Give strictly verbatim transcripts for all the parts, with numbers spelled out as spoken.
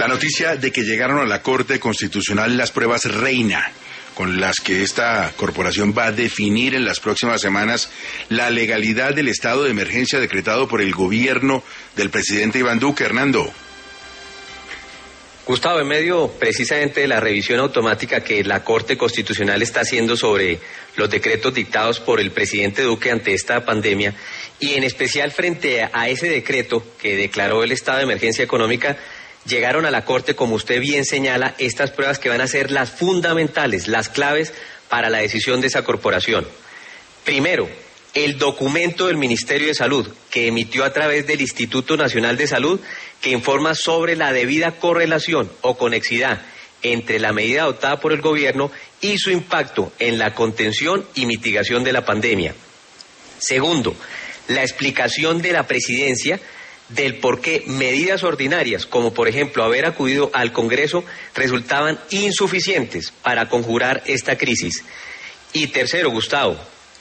La noticia de que llegaron a la Corte Constitucional las pruebas Reina, con las que esta corporación va a definir en las próximas semanas la legalidad del estado de emergencia decretado por el gobierno del presidente Iván Duque. Hernando. Gustavo, en medio precisamente de la revisión automática que la Corte Constitucional está haciendo sobre los decretos dictados por el presidente Duque ante esta pandemia, y en especial frente a ese decreto que declaró el estado de emergencia económica, llegaron a la Corte, como usted bien señala, estas pruebas que van a ser las fundamentales, las claves para la decisión de esa corporación. Primero, el documento del Ministerio de Salud, que emitió a través del Instituto Nacional de Salud, que informa sobre la debida correlación o conexidad entre la medida adoptada por el gobierno y su impacto en la contención y mitigación de la pandemia. Segundo, la explicación de la Presidencia del por qué medidas ordinarias, como por ejemplo haber acudido al Congreso, resultaban insuficientes para conjurar esta crisis. Y tercero, Gustavo,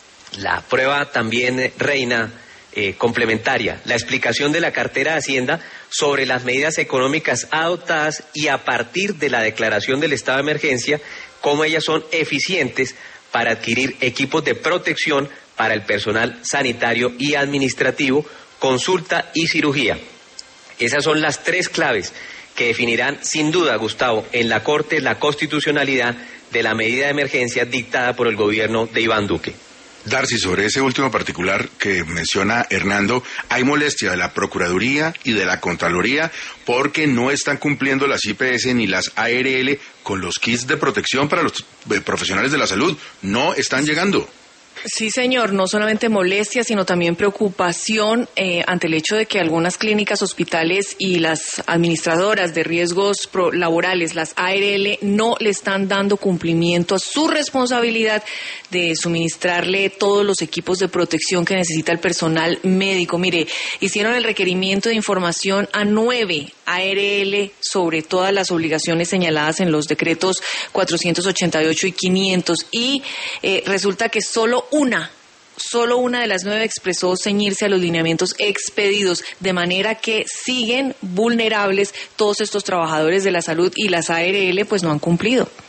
la prueba también reina eh, complementaria, la explicación de la cartera de Hacienda sobre las medidas económicas adoptadas y a partir de la declaración del estado de emergencia, cómo ellas son eficientes para adquirir equipos de protección para el personal sanitario y administrativo, consulta y cirugía. Esas son las tres claves que definirán sin duda, Gustavo, en la Corte la constitucionalidad de la medida de emergencia dictada por el gobierno de Iván Duque. Darcy, sobre ese último particular que menciona Hernando, hay molestia de la Procuraduría y de la Contraloría porque no están cumpliendo las I P S ni las A R L con los kits de protección para los profesionales de la salud. No están llegando. Sí, señor, no solamente molestia, sino también preocupación eh, ante el hecho de que algunas clínicas, hospitales y las administradoras de riesgos pro laborales, las A R L, no le están dando cumplimiento a su responsabilidad de suministrarle todos los equipos de protección que necesita el personal médico. Mire, hicieron el requerimiento de información a nueve A R L sobre todas las obligaciones señaladas en los decretos cuatrocientos ochenta y ocho y quinientos y eh, resulta que solo una, solo una de las nueve expresó ceñirse a los lineamientos expedidos, de manera que siguen vulnerables todos estos trabajadores de la salud y las A R L pues no han cumplido.